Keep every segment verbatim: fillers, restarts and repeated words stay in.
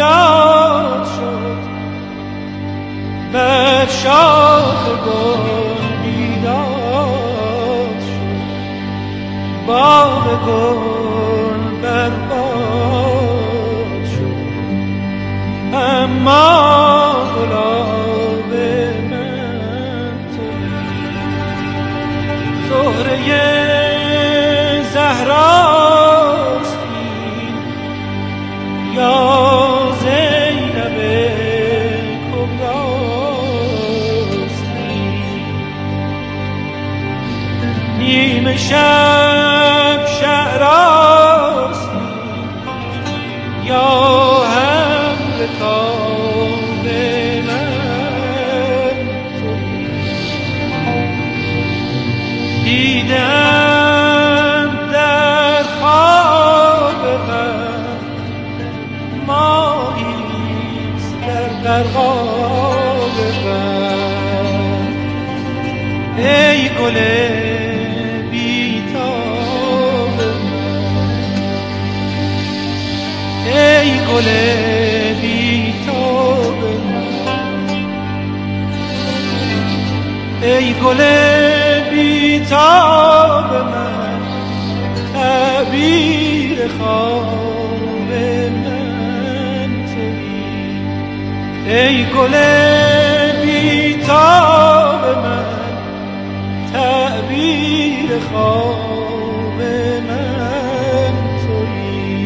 یاد شد بر شاخ گل بیداد شد باغ گل برباد شد اما گلاب من تو زهره زهراست این یا زینب کبراست این نیمه شب شعراست این یا هم رکاب من دیدم در خواب من ماهیست در غرقاب من ای گل بی‌تاب من ای گل بی‌تاب من ای گل بی‌تاب من تعبیر خواب من تویی ای گل بی‌تاب من تعبیر خواب من تویی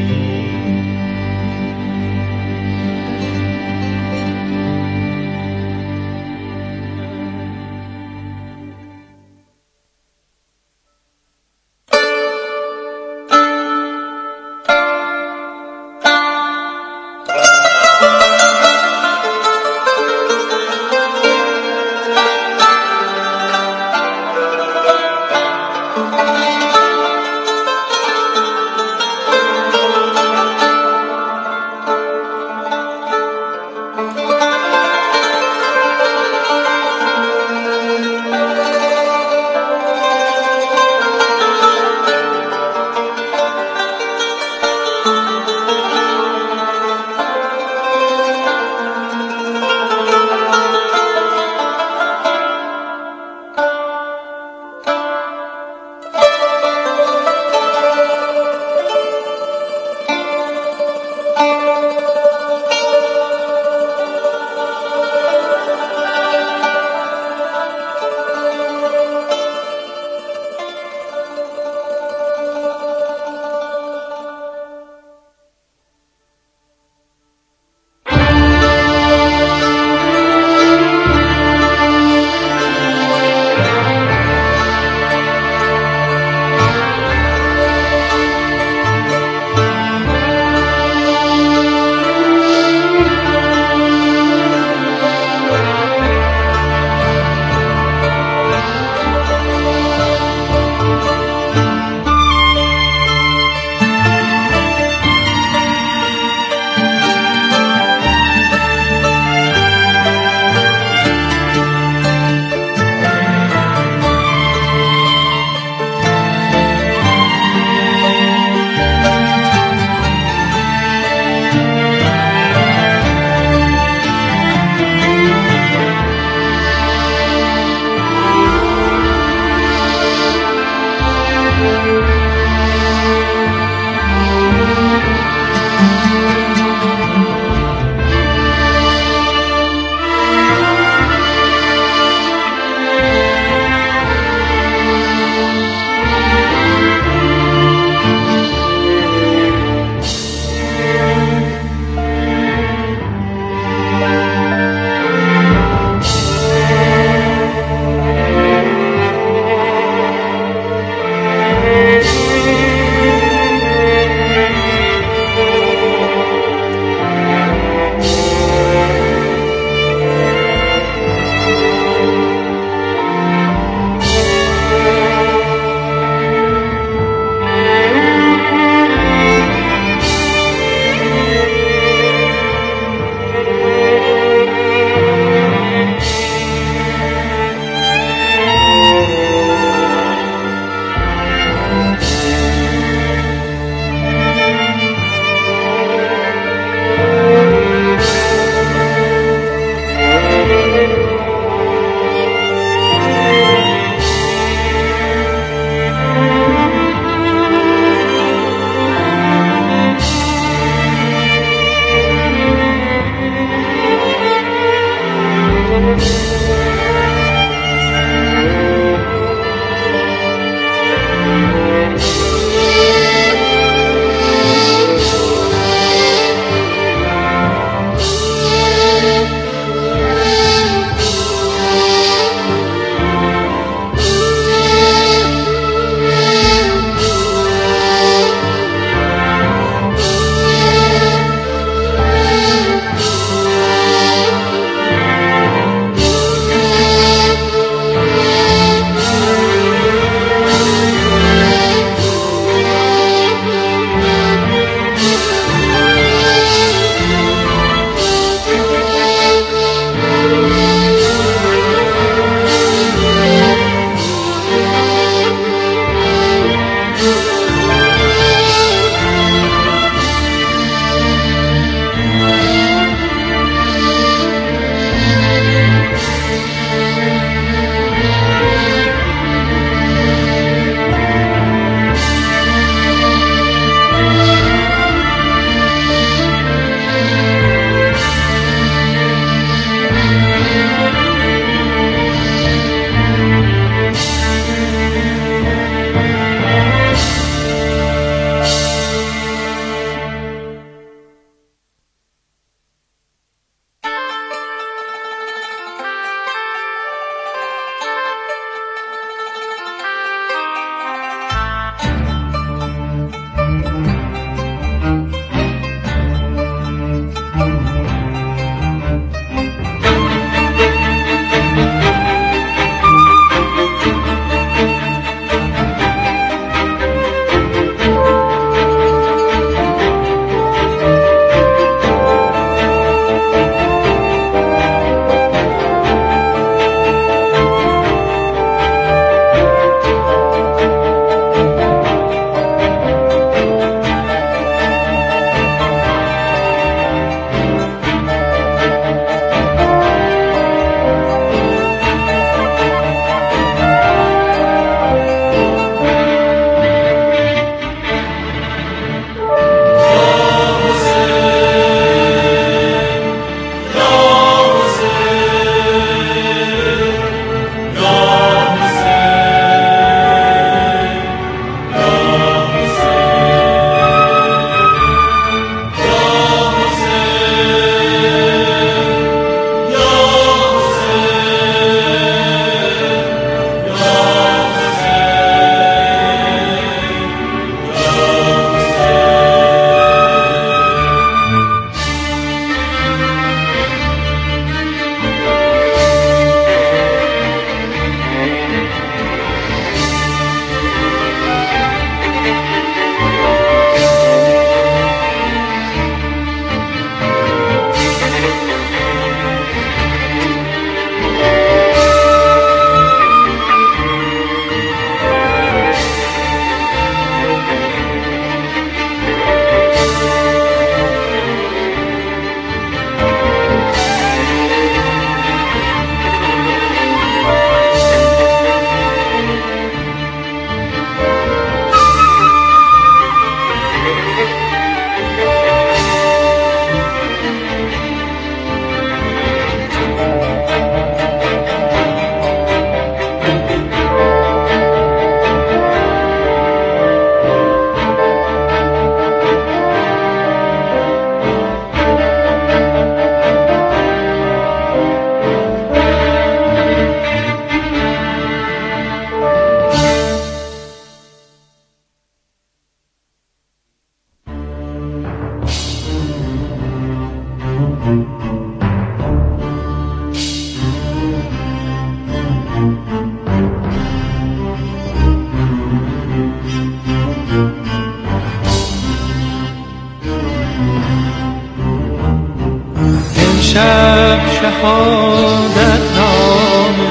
امشب شهادت نامه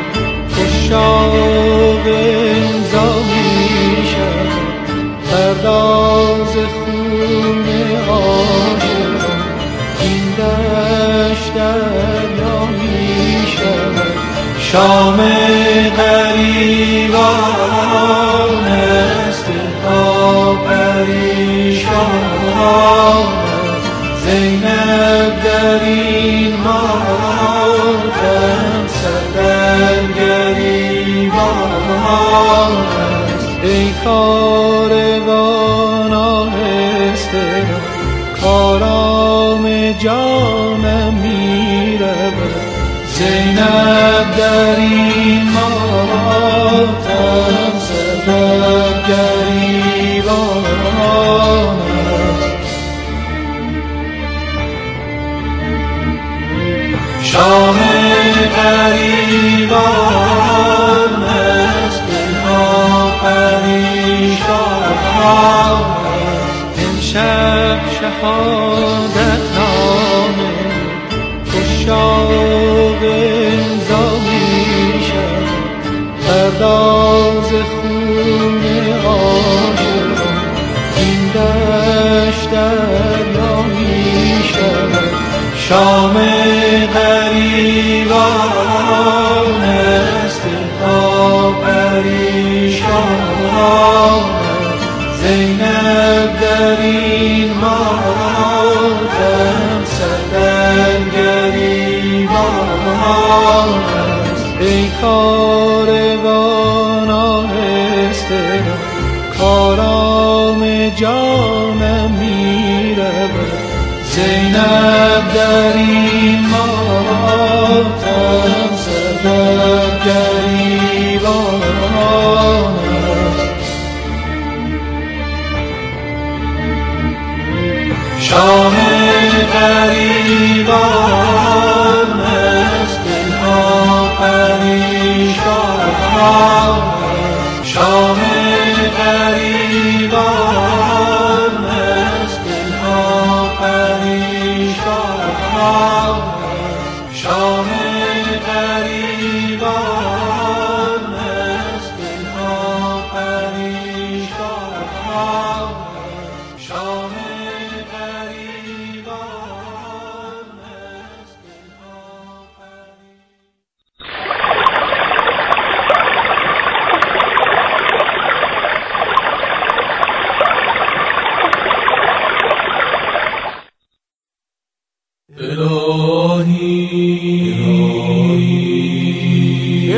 عشاق امضا میشد، پرداز خون عاشقان این دشت دریا میشود. شام غریبان است، دلها پریشان است. زینب در این ماتم سر در گریبان است. ای کاروان آهسته رو، کارام جانم میرود. زینب در این ماتم سر در گریبان است. شام غریبان است، دلها پریشان است. امشب شهادت نامه عشاق امضا میشد، پرداز خون عاشقان این دشت دریا میشود. شام غریبان است، دلها پریشان است. زینب در این ماتم سر در گریبان است. ای کاروان آهسته رو، کارام جانم میرود. زینب در این ماتم سر در گریبان است. شام غریبان است، دلها پریشان است. شام غریبان است، دلها پریشان است. شام غریبان است، دلها پریشان است. شام غریبان است، دلها الهی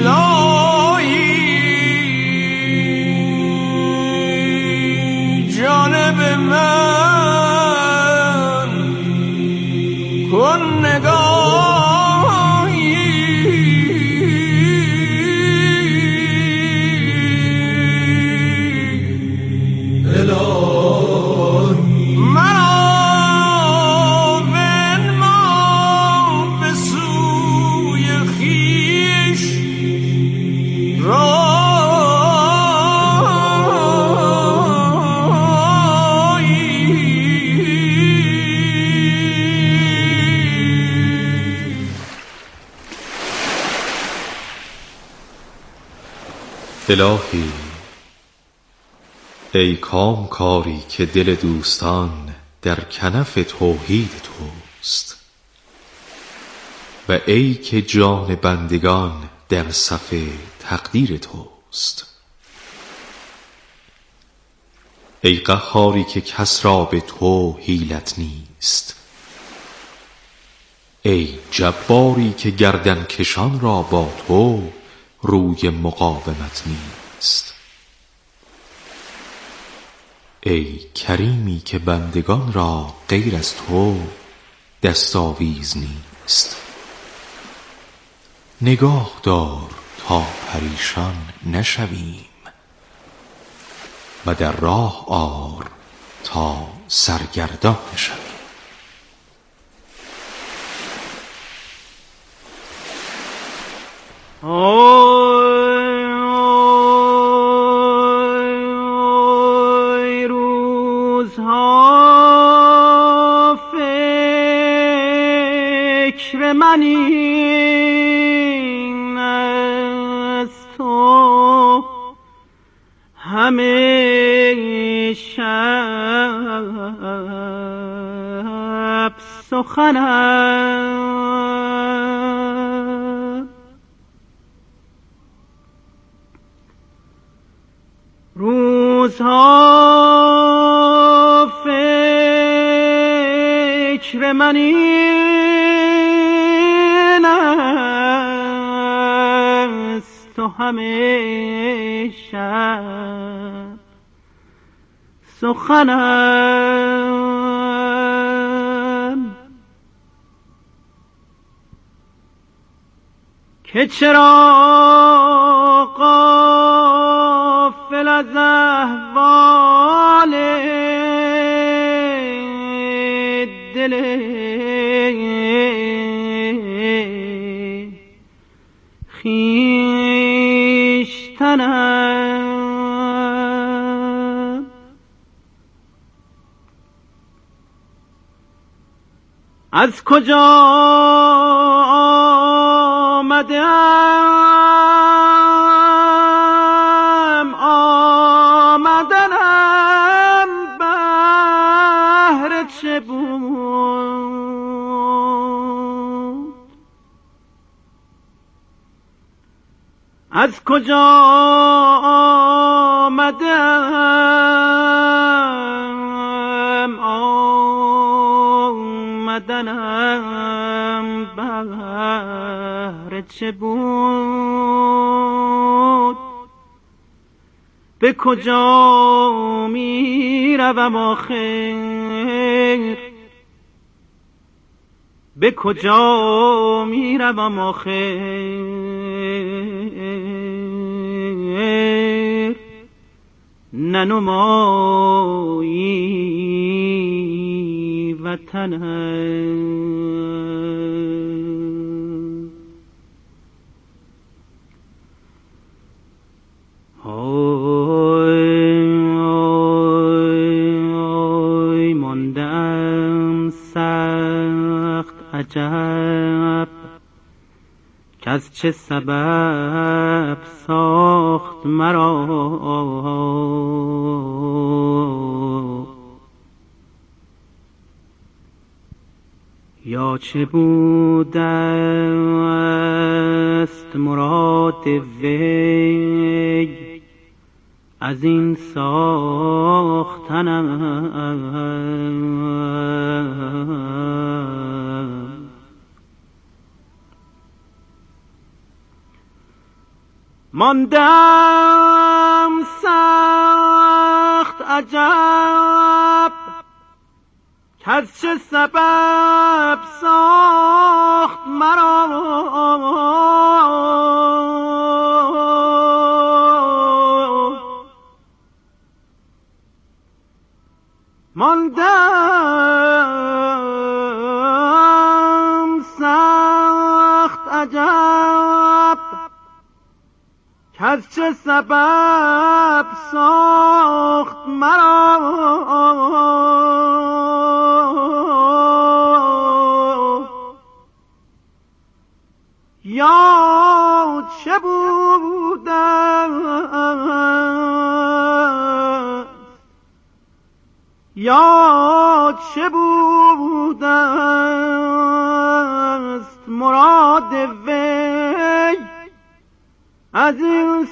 الهی جانب من کن نگاهی، الهی مرا الهی ای کامکاری که دل دوستان در کنف توحید توست، و ای که جان بندگان در صف تقدیر توست. ای قهاری که کس را به تو حیلت نیست، ای جباری که گردن کشان را با تو روی مقاومت نیست. ای کریمی که بندگان را غیر از تو دستاویز نیست. نگاه دار تا پریشان نشویم و در راه آر تا سرگردان نشویم. آی روزها فکر من این است تو همه شب سخنم روزها فکر من این است تو همه شب سخنم که چرا غافل از احوال دل خویشتنم از کجا آمدم آمدنم بهر چه بود از کجا آمدم آمدنم بهر چه بود به کجا می روم آخر به کجا می روم آخر ننمایی وطنم آی آی آی ماندم سخت عجب که از چه سبب ساخت مرا یا چه بوده است مراد وی از این ساختنم ماندم سخت عجب که از چه سبب ساخت مرا ماندم سخت عجب که از چه سبب ساخت مرا یا چه بوده یا چه بوده است مراد وی از این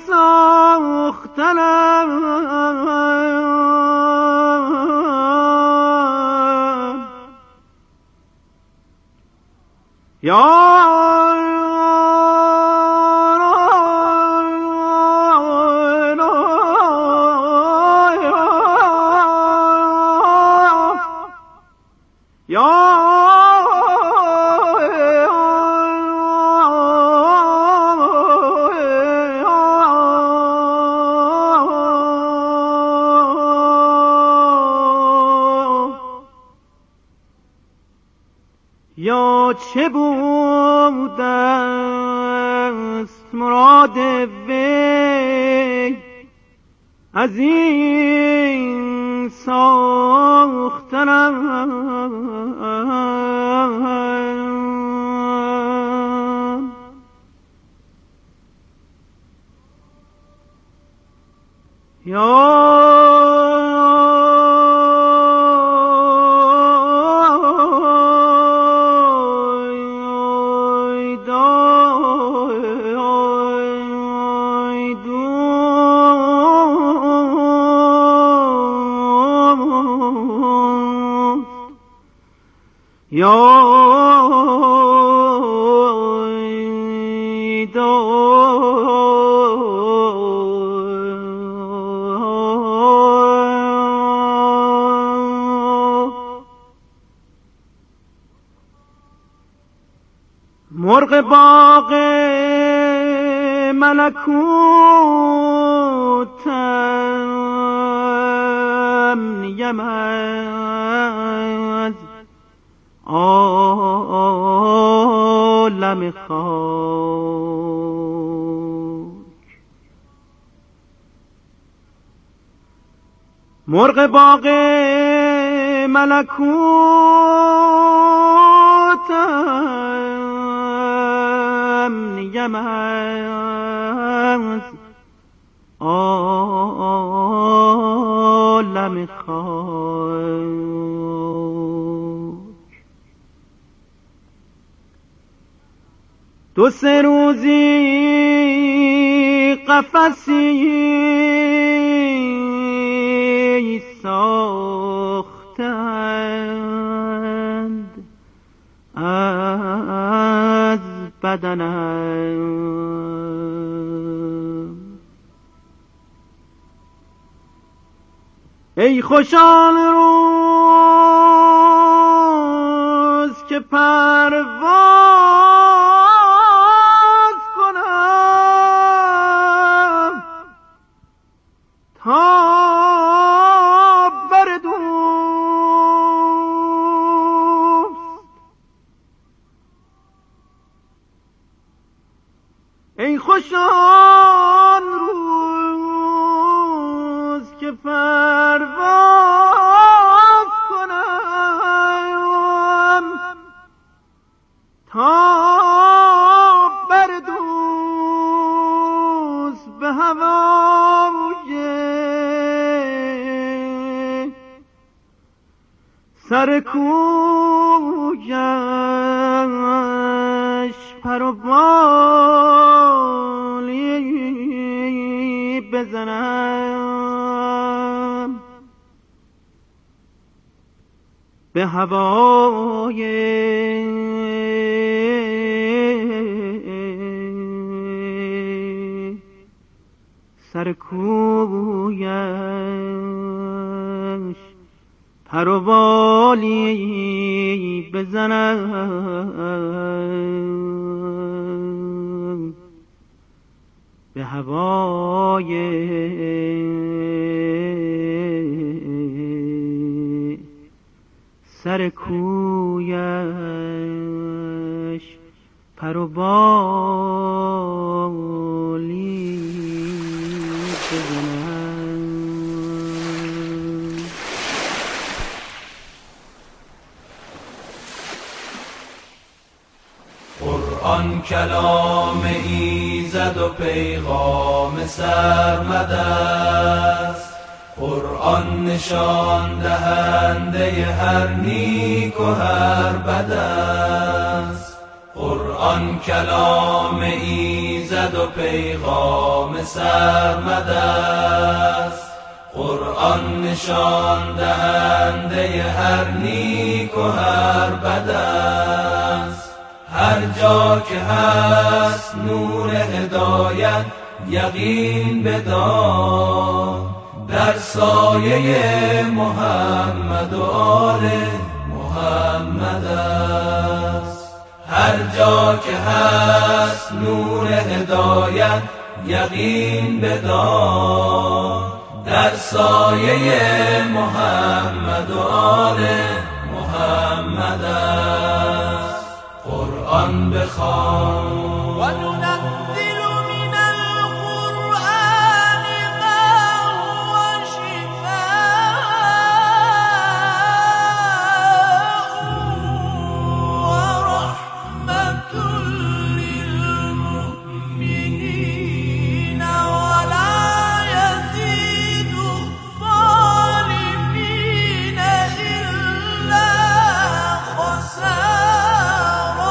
ساختنم یا یا چه بود است مراد وی از این ساختنم. یا یا مرغ باغ ملکوتم نیم از عالم خاک. مرغ باغ ملکوتم نیم از عالم خاک. دو سه روزی قفسی ساختند از بدنم. ای خوش آن روز که پرواز کنم تا بر دوست. ای خوش آن روز که پرواز کنم تا بر دوست به هوای سر کویش پر و بالی بزنم. به هوای سر کویش پر و بالی بزنم. به هوای سر کویش پر و بالی بزنم. قرآن کلام ایزد و پیغام سرمد است. قرآن نشان دهنده هر نیک و هر بد است. قرآن کلام ایزد و پیغام سرمد است. قرآن نشان دهنده هر نیک و هر بد است. هر جا که هست نور هدایت یقین بدار، در سایه محمد و آل محمد است. هر جا که هست نور هدایت یقین بدار، در سایه محمد و آل محمد است. قرآن بخوان. و ننزل من القرآن ما هو شفاء و رحمة للمؤمنين ولا يزيد الظالمين إلا خسارا.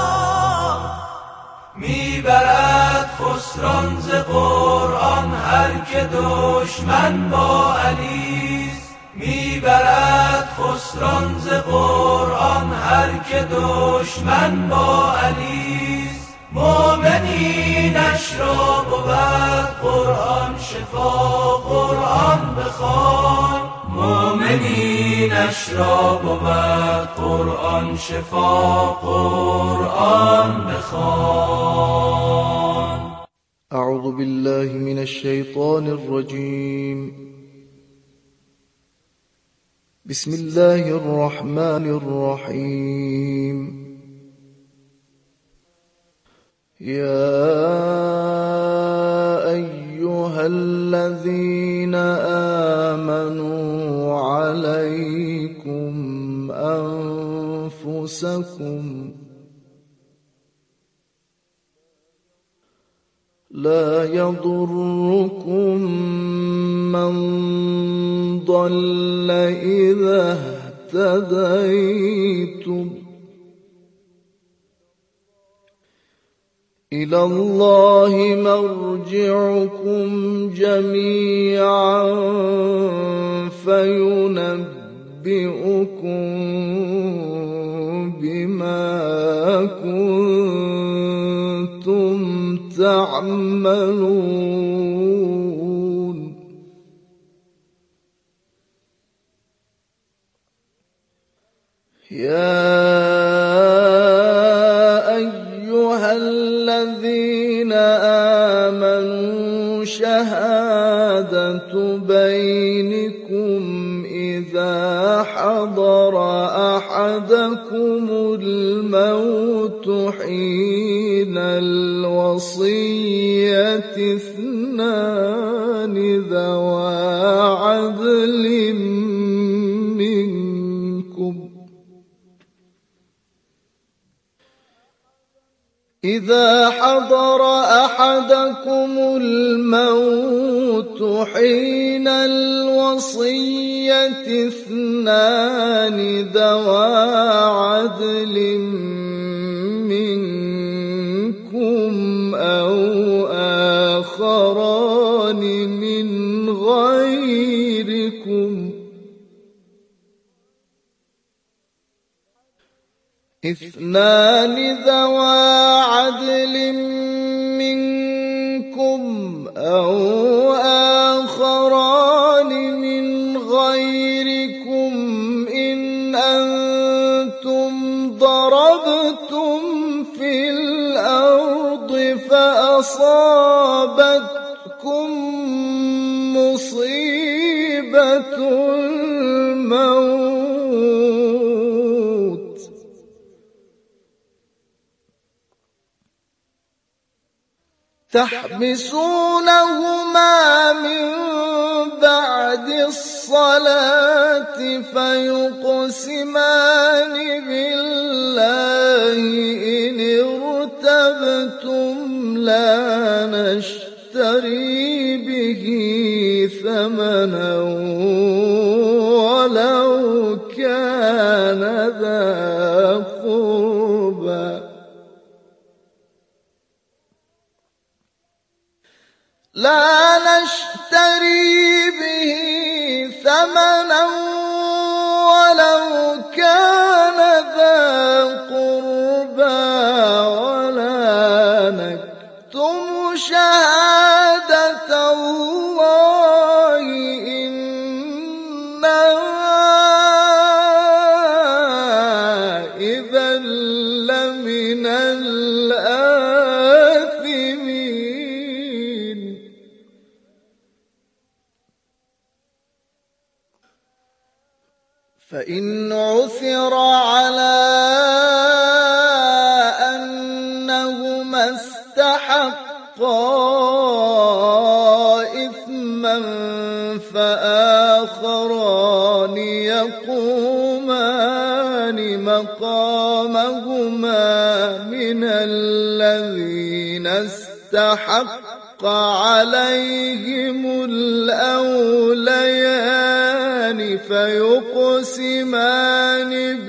میبرد خسران ز قرآن هر که دشمن با علیست. میبرد خسران ز قرآن هر که دشمن با علیست. مؤمنینش را بود قرآن شفا قرآن بخوان. مؤمنینش را بود قرآن شفا قرآن بخوان. أعوذ بالله من الشيطان الرجيم. بسم الله الرحمن الرحيم. يا أيها الذين آمنوا عليكم أنفسكم لا يضركم من ضل إذا اهتديتم إلى الله مرجعكم جميعا فينبئكم بما كنتم تعملون. يا أيها الذين آمنوا شهادة بينكم إذا حضر أحدكم الموت حين الوصية اثنان ذوى عدل منكم إذا حضر أحدكم الموت حين الوصية اثنان ذوى عدل منكم أو آخران من غيركم اثنان ذوى عدل منكم أو آخران من غيركم إن أنتم ضربتم في الأرض فأصابتكم مصيبة الموت تحبسونهما من بعد الصلاة فيقسمان بالله إن ارتبتم لا نشتري به ثمنا ولو كان ذا قربى لا نشتري به ثمنا ولو كان ذا قربى ولا نكتم شهادة الله إنا إذا لمن الآثمين. فإن عثر على أن إثما فآخران يقومان مقامهما من الذين استحق عليهم الأوليان فيقسمان